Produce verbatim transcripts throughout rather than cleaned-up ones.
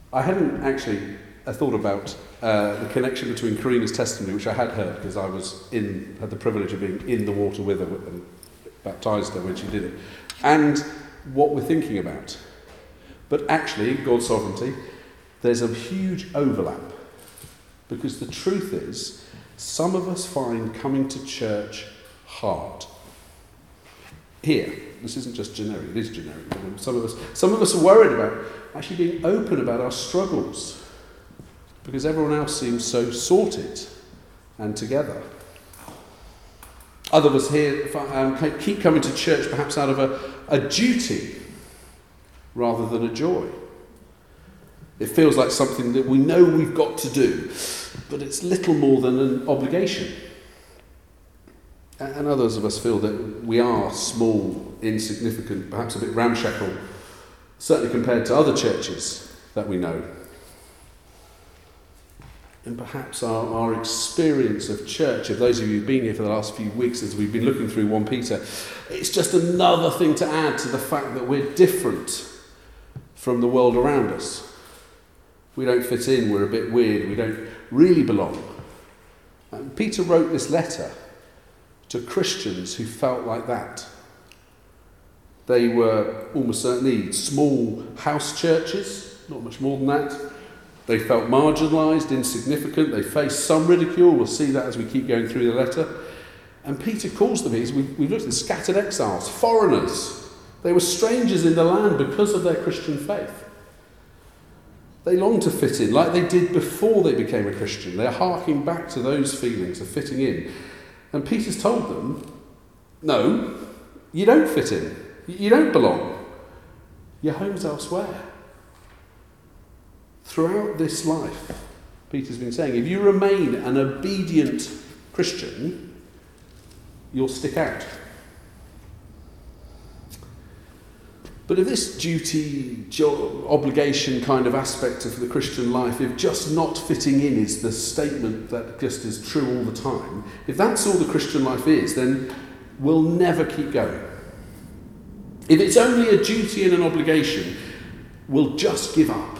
I hadn't actually uh, thought about uh, the connection between Karina's testimony, which I had heard because I was in, had the privilege of being in the water with her and baptised her when she did it, and what we're thinking about. But actually, God's sovereignty, there's a huge overlap, because the truth is, some of us find coming to church hard. Here, this isn't just generic, it is generic. Some of us, some of us are worried about actually being open about our struggles, because everyone else seems so sorted and together. Other of us here um, keep coming to church perhaps out of a, a duty rather than a joy. It feels like something that we know we've got to do, but it's little more than an obligation. And others of us feel that we are small, insignificant, perhaps a bit ramshackle, certainly compared to other churches that we know. And perhaps our, our experience of church, of those of you who've been here for the last few weeks as we've been looking through First Peter, it's just another thing to add to the fact that we're different from the world around us. We don't fit in, we're a bit weird, we don't really belong. And Peter wrote this letter to Christians who felt like that. They were almost certainly small house churches, not much more than that. They felt marginalised, insignificant, they faced some ridicule, we'll see that as we keep going through the letter. And Peter calls them, we've, we've looked at scattered exiles, foreigners. They were strangers in the land because of their Christian faith. They long to fit in, like they did before they became a Christian. They're harking back to those feelings of fitting in. And Peter's told them, no, you don't fit in. You don't belong. Your home's elsewhere. Throughout this life, Peter's been saying, if you remain an obedient Christian, you'll stick out. But if this duty, job, obligation kind of aspect of the Christian life, if just not fitting in is the statement that just is true all the time, if that's all the Christian life is, then we'll never keep going. If it's only a duty and an obligation, we'll just give up.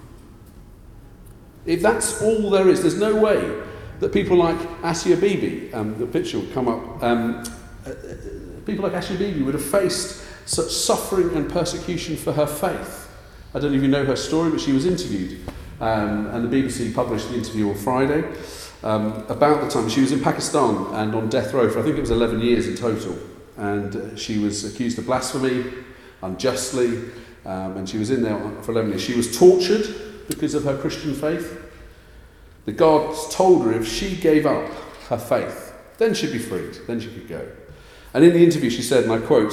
If that's all there is, there's no way that people like Asia Bibi, um, the picture will come up, um, uh, people like Asia Bibi would have faced such suffering and persecution for her faith. I don't know if you know her story, but she was interviewed, um, and the B B C published the interview on Friday, um, about the time she was in Pakistan and on death row for I think it was eleven years in total, and uh, she was accused of blasphemy, unjustly, um, and she was in there for eleven years. She was tortured because of her Christian faith. The gods told her if she gave up her faith, then she'd be freed, then she could go. And in the interview she said, and I quote,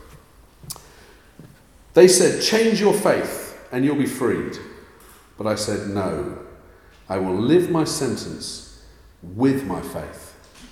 "They said, change your faith and you'll be freed. But I said, no, I will live my sentence with my faith."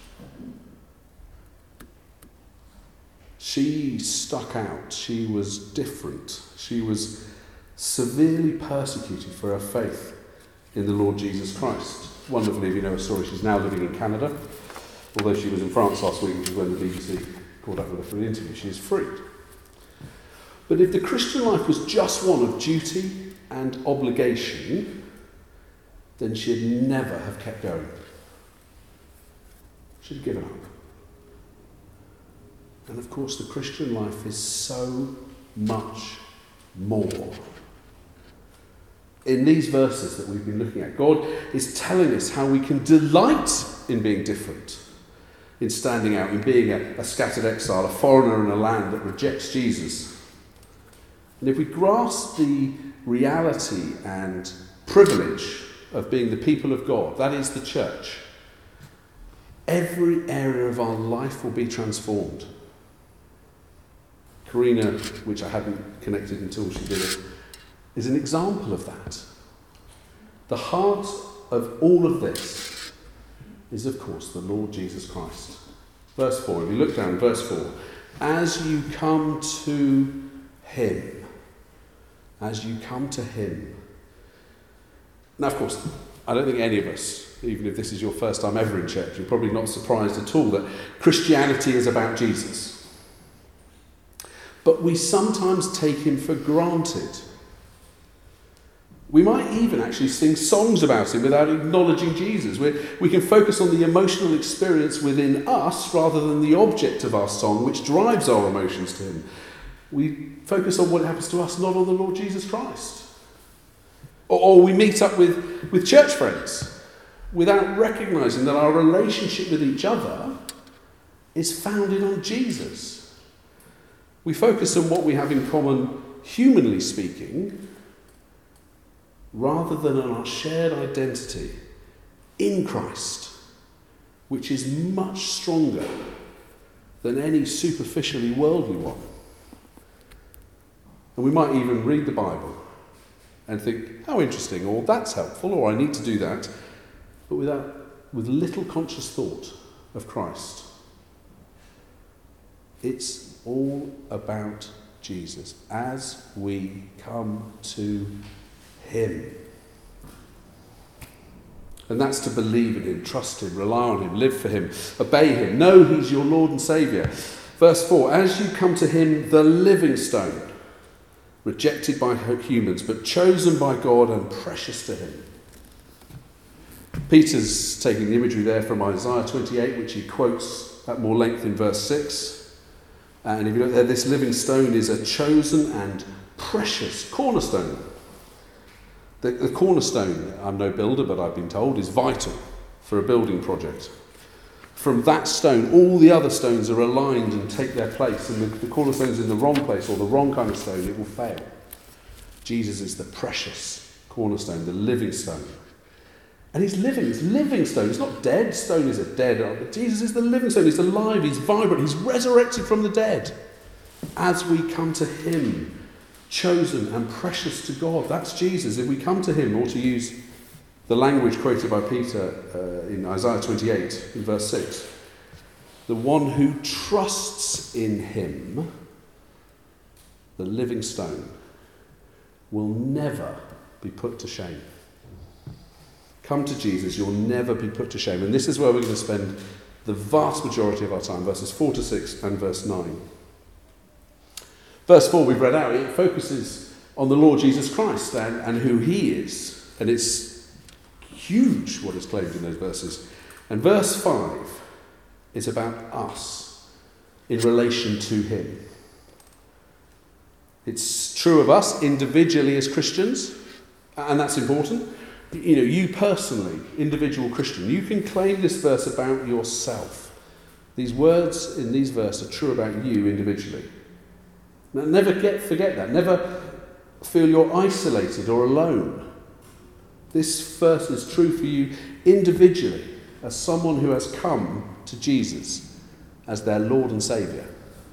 She stuck out. She was different. She was severely persecuted for her faith in the Lord Jesus Christ. Wonderfully, if you know her story, she's now living in Canada. Although she was in France last week, which is when the B B C called up with her for an interview, she is freed. But if the Christian life was just one of duty and obligation, then she'd never have kept going. She'd have given up. And of course, the Christian life is so much more. In these verses that we've been looking at, God is telling us how we can delight in being different, in standing out, in being a, a scattered exile, a foreigner in a land that rejects Jesus. And if we grasp the reality and privilege of being the people of God, that is the church, every area of our life will be transformed. Karina, which I hadn't connected until she did it, is an example of that. The heart of all of this is, of course, the Lord Jesus Christ. Verse four, if you look down, verse four, as you come to him, as you come to him. Now, of course, I don't think any of us, even if this is your first time ever in church, you're probably not surprised at all that Christianity is about Jesus. But we sometimes take him for granted. We might even actually sing songs about him without acknowledging Jesus. We're, we can focus on the emotional experience within us rather than the object of our song, which drives our emotions to him. We focus on what happens to us, not on the Lord Jesus Christ. Or, or we meet up with, with church friends without recognising that our relationship with each other is founded on Jesus. We focus on what we have in common, humanly speaking, rather than on our shared identity in Christ, which is much stronger than any superficially worldly one. And we might even read the Bible and think, how interesting, or that's helpful, or I need to do that, but without, with little conscious thought of Christ. It's all about Jesus as we come to him. And that's to believe in him, trust him, rely on him, live for him, obey him, know he's your Lord and Saviour. Verse four, as you come to him, the living stone, rejected by humans, but chosen by God and precious to him. Peter's taking the imagery there from Isaiah twenty-eight, which he quotes at more length in verse six. And if you look there, this living stone is a chosen and precious cornerstone. The, the cornerstone, I'm no builder, but I've been told, is vital for a building project. From that stone, all the other stones are aligned and take their place. And the, the cornerstone's in the wrong place or the wrong kind of stone, it will fail. Jesus is the precious cornerstone, the living stone. And he's living, it's living stone. It's not dead. Stone is a dead. But Jesus is the living stone. He's alive, he's vibrant, he's resurrected from the dead. As we come to him, chosen and precious to God. That's Jesus. If we come to him, or to use the language quoted by Peter uh, in Isaiah twenty-eight, in verse six, the one who trusts in him, the living stone, will never be put to shame. Come to Jesus, you'll never be put to shame. And this is where we're going to spend the vast majority of our time, verses four to six and verse nine. Verse four we've read out, it focuses on the Lord Jesus Christ and, and who he is. And it's huge what is claimed in those verses. And verse five is about us in relation to him. It's true of us individually as Christians, and that's important. You know, you personally, individual Christian, you can claim this verse about yourself. These words in these verses are true about you individually. Now, never get forget that. Never feel you're isolated or alone. This verse is true for you individually as someone who has come to Jesus as their Lord and Saviour.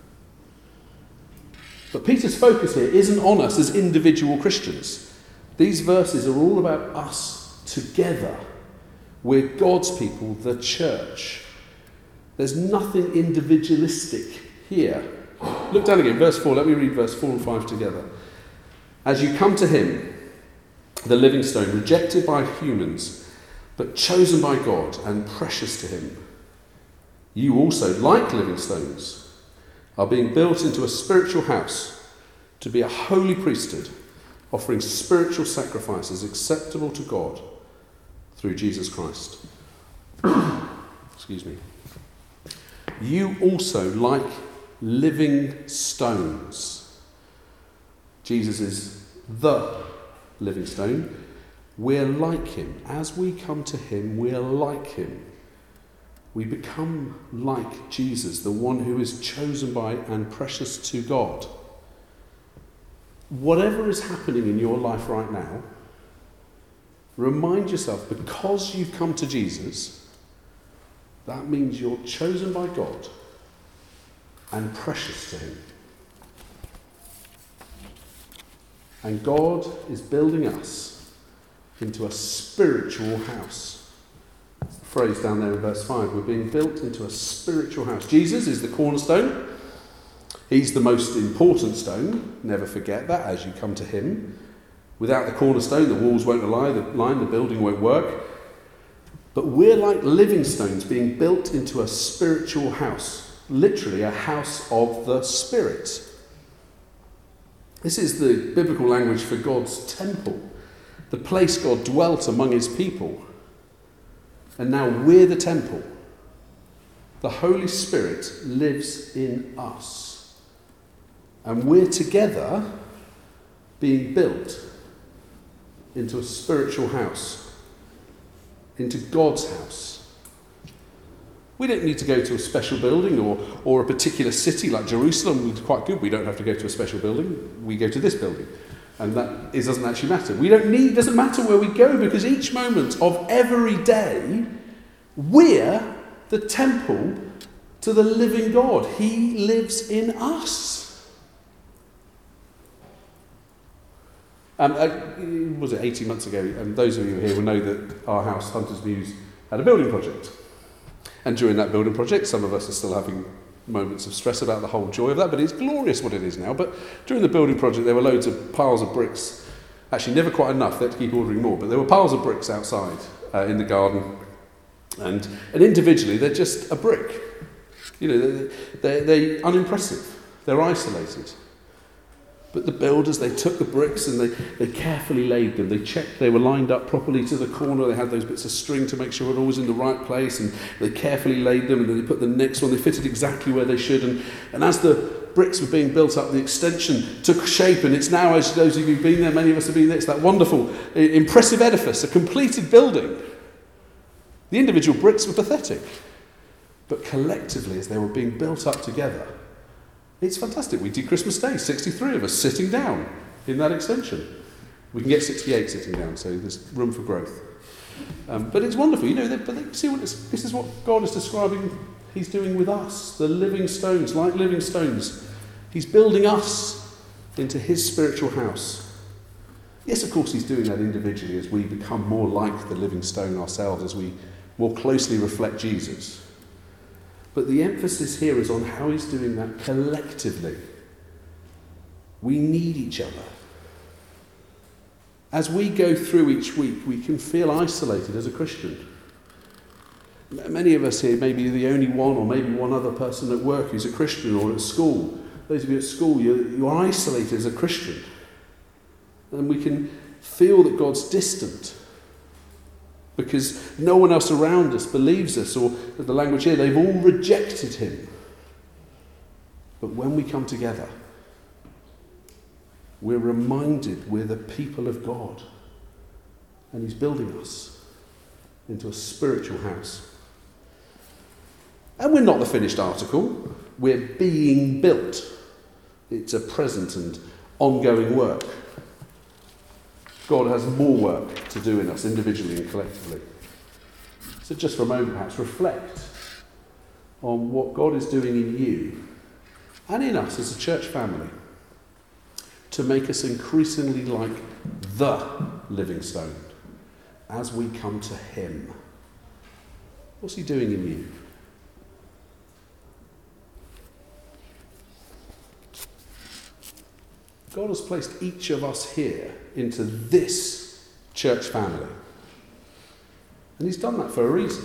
But Peter's focus here isn't on us as individual Christians. These verses are all about us together. We're God's people, the church. There's nothing individualistic here. Look down again, verse four. Let me read verse four and five together. As you come to him, the living stone, rejected by humans, but chosen by God and precious to him, you also, like living stones, are being built into a spiritual house to be a holy priesthood, offering spiritual sacrifices acceptable to God through Jesus Christ. Excuse me. You also, like living stones. Jesus is the living stone. We're like him. As we come to him, we're like him. We become like Jesus, the one who is chosen by and precious to God. Whatever is happening in your life right now, remind yourself, because you've come to Jesus, that means you're chosen by God and precious to him. And God is building us into a spiritual house. That's the phrase down there in verse five. We're being built into a spiritual house. Jesus is the cornerstone. He's the most important stone. Never forget that as you come to him. Without the cornerstone, the walls won't line, the, line, the building won't work. But we're like living stones being built into a spiritual house. Literally a house of the Spirit. This is the biblical language for God's temple. the place God dwelt among his people. And now we're the temple. The Holy Spirit lives in us. And we're together being built into a spiritual house, into God's house. We don't need to go to a special building or, or a particular city like Jerusalem. It's quite good. We don't have to go to a special building. We go to this building. And that it doesn't actually matter. We don't need, it doesn't matter where we go, because each moment of every day, we're the temple to the living God. He lives in us. Um, uh, was it eighteen months ago? And those of you here will know that our house, Hunters Mews, had a building project. And during that building project, some of us are still having moments of stress about the whole joy of that, but it's glorious what it is now. But during the building project, there were loads of piles of bricks. Actually, never quite enough. They had to keep ordering more. But there were piles of bricks outside uh, in the garden. And, and individually, they're just a brick. You know, they're, they're, they're unimpressive. They're isolated. But the builders, they took the bricks and they, they carefully laid them. They checked they were lined up properly to the corner. They had those bits of string to make sure it was always in the right place. And they carefully laid them, and then they put the next one. They fitted exactly where they should. And, and as the bricks were being built up, the extension took shape. And it's now, as those of you who've been there, many of us have been there, it's that wonderful, impressive edifice, a completed building. The individual bricks were pathetic. But collectively, as they were being built up together, it's fantastic. We did Christmas Day, sixty-three of us sitting down in that extension. We can get sixty-eight sitting down, so there's room for growth. Um, but it's wonderful, you know. They, but they, see what it's, this is what God is describing. He's doing with us, the living stones, like living stones. He's building us into his spiritual house. Yes, of course, he's doing that individually as we become more like the living stone ourselves, as we more closely reflect Jesus. But the emphasis here is on how he's doing that collectively. We need each other. As we go through each week, we can feel isolated as a Christian. Many of us here may be the only one, or maybe one other person at work who's a Christian, or at school. Those of you at school, you're, you're isolated as a Christian. And we can feel that God's distant, because no one else around us believes us, or the language here, they've all rejected him. But when we come together, we're reminded we're the people of God, and he's building us into a spiritual house. And we're not the finished article, we're being built. It's a present and ongoing work. God has more work to do in us, individually and collectively. So just for a moment, perhaps, reflect on what God is doing in you and in us as a church family to make us increasingly like the living stone as we come to him. What's he doing in you? God has placed each of us here into this church family. And he's done that for a reason.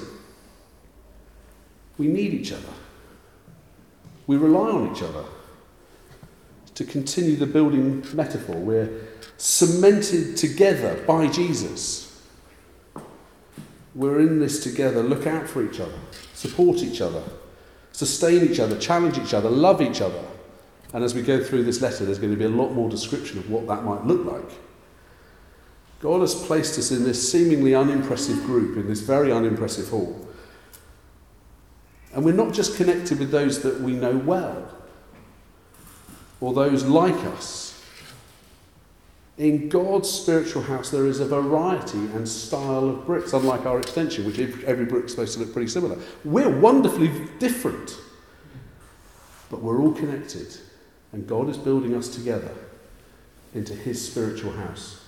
We need each other. We rely on each other to continue the building metaphor. We're cemented together by Jesus. We're in this together. Look out for each other. Support each other. Sustain each other. Challenge each other. Love each other. And as we go through this letter, there's going to be a lot more description of what that might look like. God has placed us in this seemingly unimpressive group, in this very unimpressive hall. And we're not just connected with those that we know well, or those like us. In God's spiritual house, there is a variety and style of bricks, unlike our extension, which every brick's supposed to look pretty similar. We're wonderfully different, but we're all connected. And God is building us together into his spiritual house.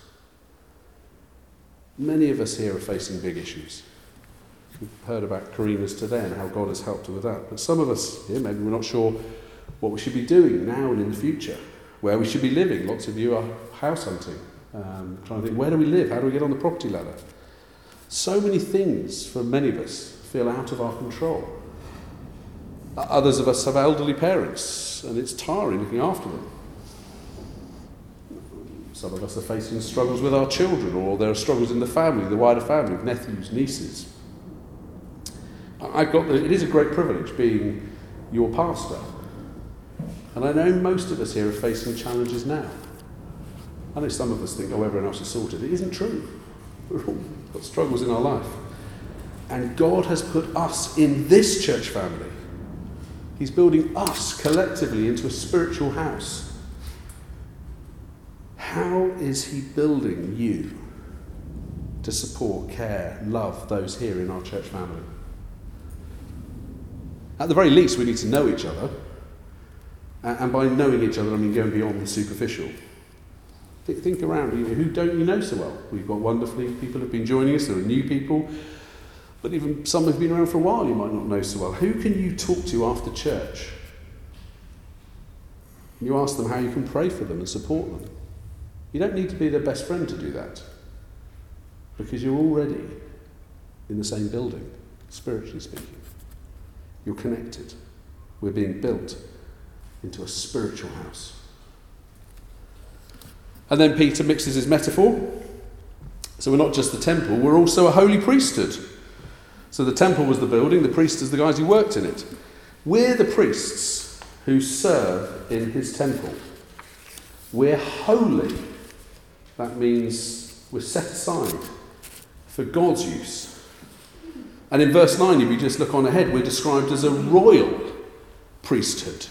Many of us here are facing big issues. We've heard about Karina's today and how God has helped her with that. But some of us here, maybe we're not sure what we should be doing now and in the future, where we should be living. Lots of you are house hunting, um, trying to think, where do we live? How do we get on the property ladder? So many things for many of us feel out of our control. Others of us have elderly parents, and it's tiring looking after them. Some of us are facing struggles with our children, or there are struggles in the family, the wider family, with nephews, nieces. I've got the, it is a great privilege being your pastor. And I know most of us here are facing challenges now. I know some of us think, oh, everyone else is sorted. It isn't true. We've all got struggles in our life. And God has put us in this church family. He's building us collectively into a spiritual house. How is he building you to support, care, love those here in our church family? At the very least, we need to know each other. And by knowing each other, I mean going beyond the superficial. Think around, you know, who don't you know so well? We've got wonderfully people who've been joining us, there are new people, but even some who've been around for a while you might not know so well. Who can you talk to after church? You ask them how you can pray for them and support them. You don't need to be their best friend to do that, because you're already in the same building, spiritually speaking. You're connected. We're being built into a spiritual house. And then Peter mixes his metaphor. So we're not just the temple, we're also a holy priesthood. So the temple was the building, the priest is the guys who worked in it. We're the priests who serve in his temple. We're holy. That means we're set aside for God's use. And in verse nine, if you just look on ahead, we're described as a royal priesthood.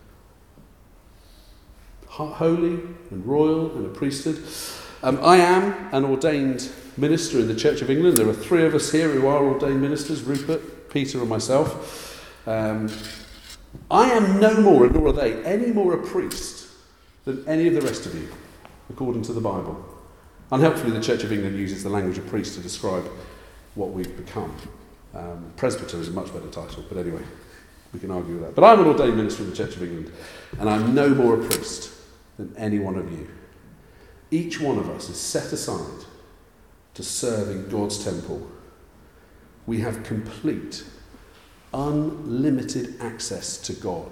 Holy and royal and a priesthood. Um, I am an ordained minister in the Church of England. There are three of us here who are ordained ministers, Rupert, Peter and myself. Um, I am no more, nor are they, any more a priest than any of the rest of you, according to the Bible. Unhelpfully, the Church of England uses the language of priest to describe what we've become. Um, presbyter is a much better title, but anyway, we can argue with that. But I'm an ordained minister in the Church of England, and I'm no more a priest than any one of you. Each one of us is set aside to serve in God's temple. We have complete, unlimited access to God.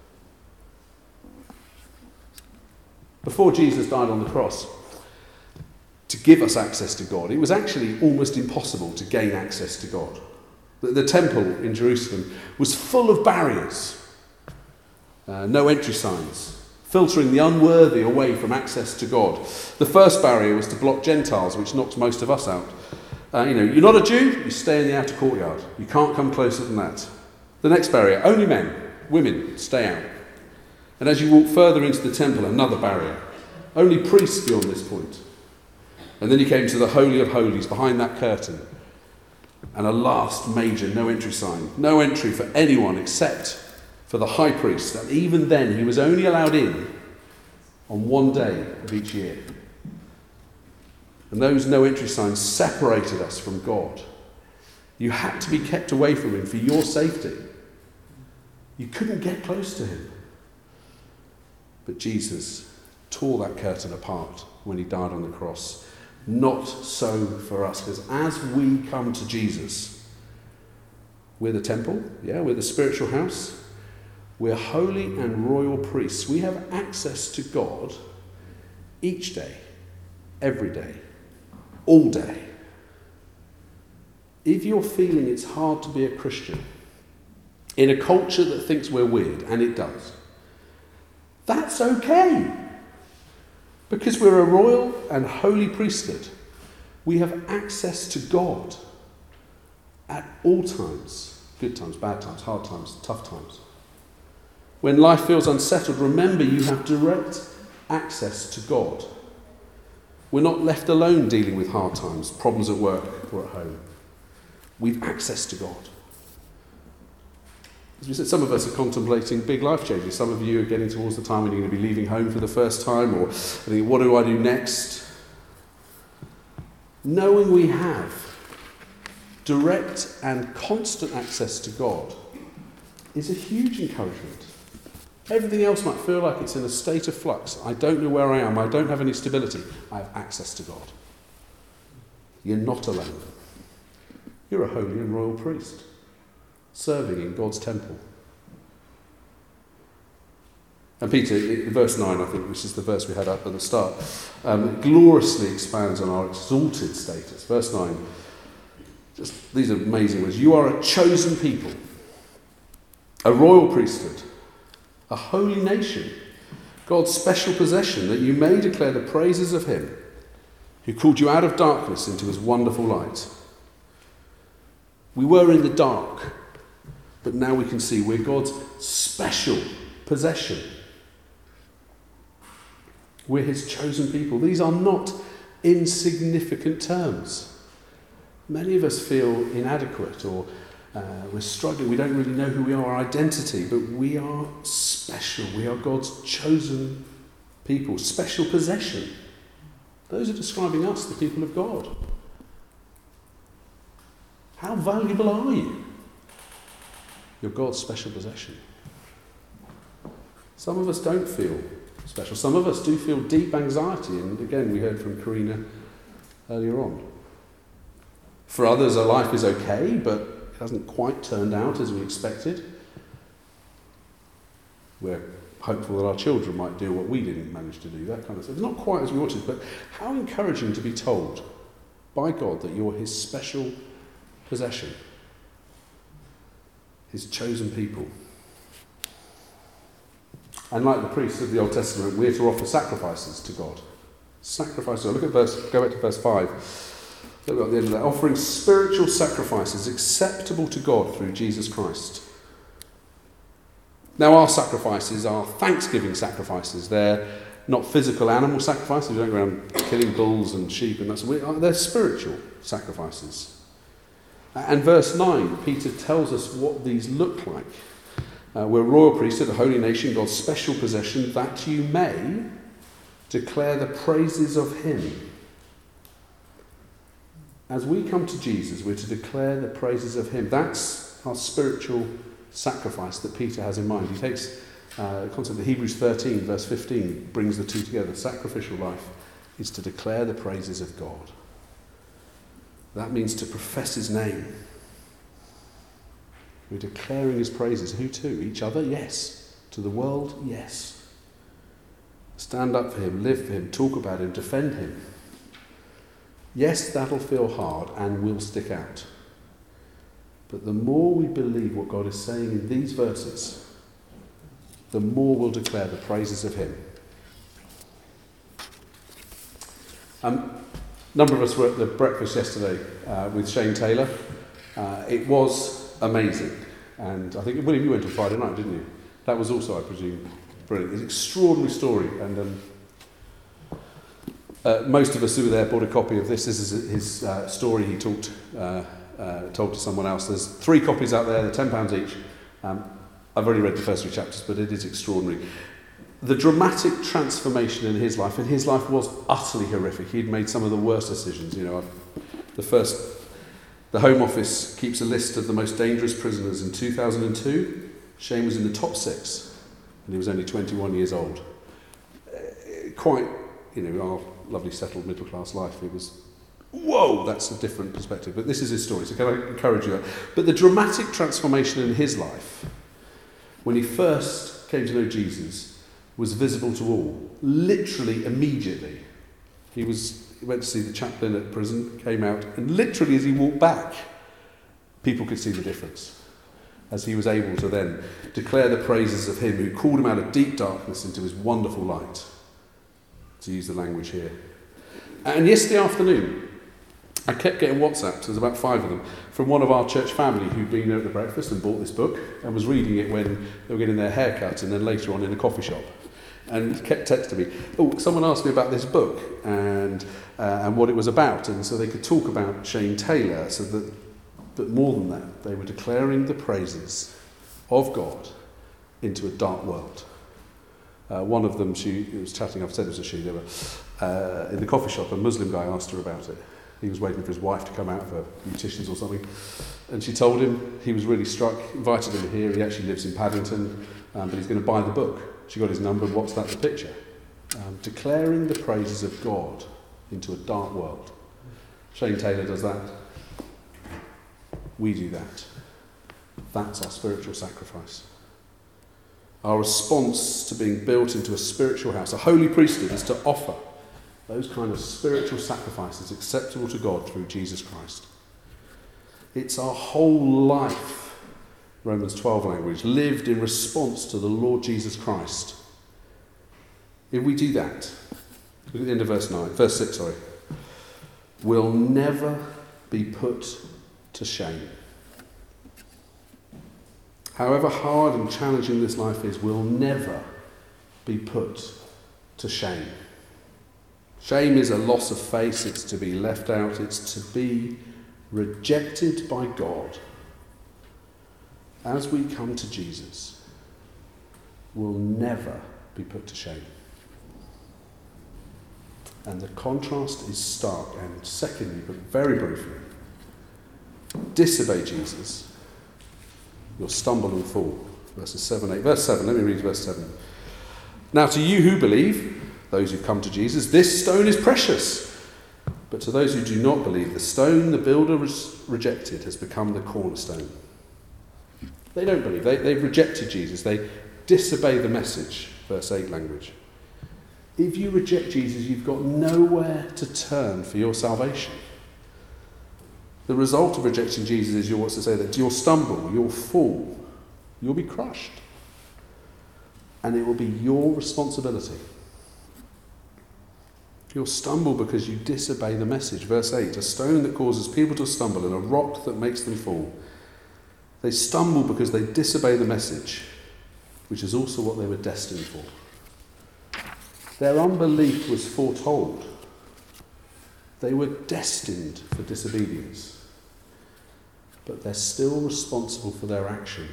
Before Jesus died on the cross, to give us access to God, it was actually almost impossible to gain access to God. The, the temple in Jerusalem was full of barriers, uh, no entry signs, filtering the unworthy away from access to God. The first barrier was to block Gentiles, which knocked most of us out. Uh, you know, you're not a Jew, you stay in the outer courtyard. You can't come closer than that. The next barrier, only men, women, stay out. And as you walk further into the temple, another barrier. Only priests beyond this point. And then you came to the Holy of Holies, behind that curtain. And a last major no entry sign. No entry for anyone except for the high priest, and even then he was only allowed in on one day of each year. And those no entry signs separated us from God. You had to be kept away from him for your safety. You couldn't get close to him. But Jesus tore that curtain apart when he died on the cross. Not so for us, because as we come to Jesus, we're the temple, yeah, we're the spiritual house. We're holy and royal priests. We have access to God each day, every day, all day. If you're feeling it's hard to be a Christian in a culture that thinks we're weird, and it does, that's okay. Because we're a royal and holy priesthood. We have access to God at all times. Good times, bad times, hard times, tough times. When life feels unsettled, remember you have direct access to God. We're not left alone dealing with hard times, problems at work or at home. We've access to God. As we said, some of us are contemplating big life changes. Some of you are getting towards the time when you're going to be leaving home for the first time, or thinking, what do I do next? Knowing we have direct and constant access to God is a huge encouragement. Everything else might feel like it's in a state of flux. I don't know where I am. I don't have any stability. I have access to God. You're not alone. You're a holy and royal priest, serving in God's temple. And Peter, in verse nine, I think, which is the verse we had up at the start, um, gloriously expands on our exalted status. Verse nine, just these are amazing words. You are a chosen people, a royal priesthood, a holy nation, God's special possession, that you may declare the praises of him who called you out of darkness into his wonderful light. We were in the dark, but now we can see we're God's special possession. We're his chosen people. These are not insignificant terms. Many of us feel inadequate or uh, we're struggling. We don't really know who we are, our identity, but we are special. We are God's chosen people, special possession. Those are describing us, the people of God. How valuable are you? You're God's special possession. Some of us don't feel special. Some of us do feel deep anxiety, and again, we heard from Karina earlier on. For others, our life is okay, but it hasn't quite turned out as we expected. We're hopeful that our children might do what we didn't manage to do, that kind of stuff. It's not quite as we wanted, but how encouraging to be told by God that you're his special possession, his chosen people. And like the priests of the Old Testament, we're to offer sacrifices to God. Sacrifices. Look at verse, go back to verse five. Look at the end of that. Offering spiritual sacrifices acceptable to God through Jesus Christ. Now our sacrifices are thanksgiving sacrifices. They're not physical animal sacrifices. We don't go around killing bulls and sheep and that sort of. They're spiritual sacrifices. And verse nine, Peter tells us what these look like. Uh, we're a royal priesthood, a holy nation, God's special possession, that you may declare the praises of him. As we come to Jesus, we're to declare the praises of him. That's our spiritual sacrifice that Peter has in mind. He takes uh, the concept of Hebrews thirteen, verse fifteen, brings the two together. Sacrificial life is to declare the praises of God. That means to profess his name. We're declaring his praises. Who to? Each other? Yes. To the world? Yes. Stand up for him, live for him, talk about him, defend him. Yes, that'll feel hard and will stick out. But the more we believe what God is saying in these verses, the more we'll declare the praises of him. Um, a number of us were at the breakfast yesterday uh, with Shane Taylor. Uh, it was amazing. And I think, William, you went on Friday night, didn't you? That was also, I presume, brilliant. It's an extraordinary story. And um, uh, most of us who were there bought a copy of this. This is his uh, story he talked, uh, uh, told to someone else. There's three copies out there. They're ten pounds each. Um, I've already read the first three chapters, but it is extraordinary. The dramatic transformation in his life, and his life was utterly horrific. He'd made some of the worst decisions. You know, I've, the first... The Home Office keeps a list of the most dangerous prisoners. In two thousand two, Shane was in the top six, and he was only twenty-one years old. Uh, quite, you know, our lovely settled middle-class life, it was, whoa, that's a different perspective. But this is his story, so can I encourage you? But the dramatic transformation in his life, when he first came to know Jesus, was visible to all, literally immediately. He was... He went to see the chaplain at prison, came out, and literally as he walked back, people could see the difference. As he was able to then declare the praises of him who called him out of deep darkness into his wonderful light, to use the language here. And yesterday afternoon, I kept getting WhatsApps, there's about five of them, from one of our church family who'd been there at the breakfast and bought this book and was reading it when they were getting their hair cut and then later on in a coffee shop. And kept texting me, oh, someone asked me about this book and uh, and what it was about. And so they could talk about Shane Taylor, so that, but more than that, they were declaring the praises of God into a dark world. Uh, one of them, she was chatting, I've said it was a she, they were uh, in the coffee shop, a Muslim guy asked her about it. He was waiting for his wife to come out for beauticians or something. And she told him, he was really struck, invited him here, he actually lives in Paddington, um, but he's going to buy the book. She got his number, and what's that, the picture? Um, declaring the praises of God into a dark world. Shane Taylor does that. We do that. That's our spiritual sacrifice. Our response to being built into a spiritual house, a holy priesthood, is to offer those kind of spiritual sacrifices acceptable to God through Jesus Christ. It's our whole life, Romans twelve language, lived in response to the Lord Jesus Christ. If we do that, look at the end of verse nine, verse six, sorry. We'll never be put to shame. However hard and challenging this life is, we'll never be put to shame. Shame is a loss of face, it's to be left out, it's to be rejected by God. As we come to Jesus, we'll never be put to shame. And the contrast is stark. And secondly, but very briefly, disobey Jesus, you'll stumble and fall. Verses seven, eight. Verse seven, let me read verse seven. Now to you who believe, those who come to Jesus, this stone is precious. But to those who do not believe, the stone the builder rejected has become the cornerstone. They don't believe. They, they've rejected Jesus. They disobey the message. Verse eight language. If you reject Jesus, you've got nowhere to turn for your salvation. The result of rejecting Jesus is, you'll, what's to say, that you'll stumble, you'll fall, you'll be crushed. And it will be your responsibility. You'll stumble because you disobey the message. Verse eight, a stone that causes people to stumble and a rock that makes them fall. They stumble because they disobey the message, which is also what they were destined for. Their unbelief was foretold. They were destined for disobedience. But they're still responsible for their action.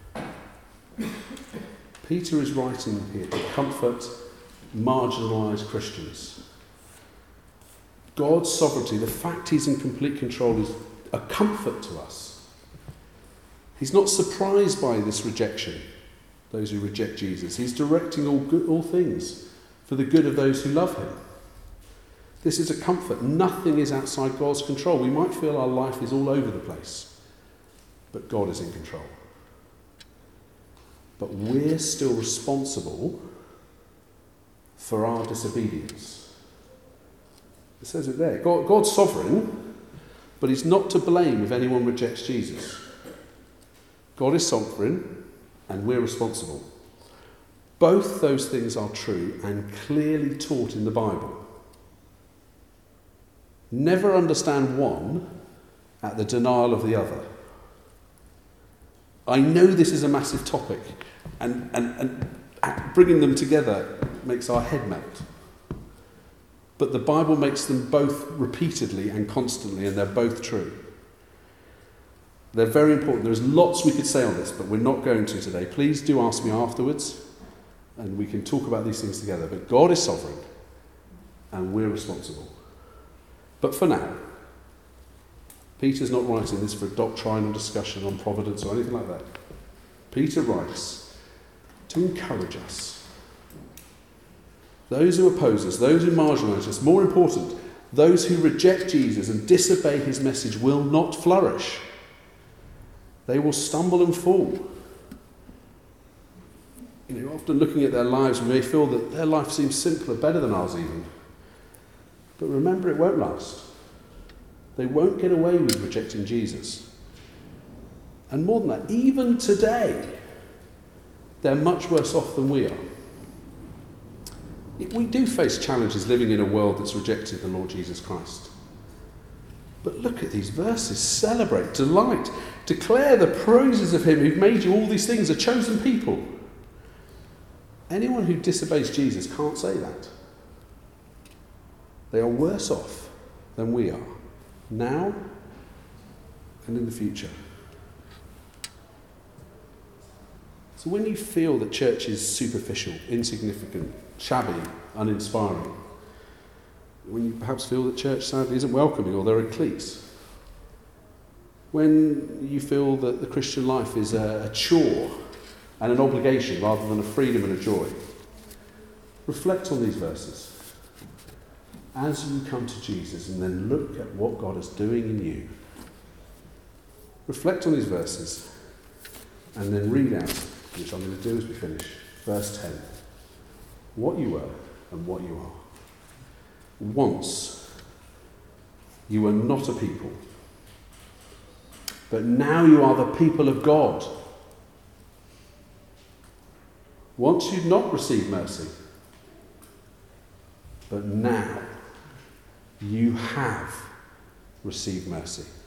Peter is writing here to comfort marginalised Christians. God's sovereignty, the fact he's in complete control, is a comfort to us. He's not surprised by this rejection, those who reject Jesus. He's directing all good, all things for the good of those who love him. This is a comfort. Nothing is outside God's control. We might feel our life is all over the place, but God is in control. But we're still responsible for our disobedience. It says it there. God, God's sovereign, but he's not to blame if anyone rejects Jesus. God is sovereign, and we're responsible. Both those things are true and clearly taught in the Bible. Never understand one at the denial of the other. I know this is a massive topic, and, and, and bringing them together makes our head melt. But the Bible makes them both repeatedly and constantly, and they're both true. They're very important. There's lots we could say on this, but we're not going to today. Please do ask me afterwards, and we can talk about these things together. But God is sovereign, and we're responsible. But for now, Peter's not writing this for a doctrinal discussion on providence or anything like that. Peter writes to encourage us. Those who oppose us, those who marginalise us, more important, those who reject Jesus and disobey his message will not flourish. They will stumble and fall. You know, often looking at their lives, we may feel that their life seems simpler, better than ours even. But remember, it won't last. They won't get away with rejecting Jesus. And more than that, even today, they're much worse off than we are. We do face challenges living in a world that's rejected the Lord Jesus Christ. But look at these verses. Celebrate, delight, declare the praises of him who made you all these things, a chosen people. Anyone who disobeys Jesus can't say that. They are worse off than we are, now and in the future. So when you feel that church is superficial, insignificant, shabby, uninspiring, when you perhaps feel that church sadly isn't welcoming or there are cliques, when you feel that the Christian life is a, a chore and an obligation rather than a freedom and a joy, reflect on these verses as you come to Jesus and then look at what God is doing in you. Reflect on these verses and then read out which I'm going to do as we finish. Verse ten. What you were and what you are. Once you were not a people, but now you are the people of God. Once you'd not received mercy, but now you have received mercy.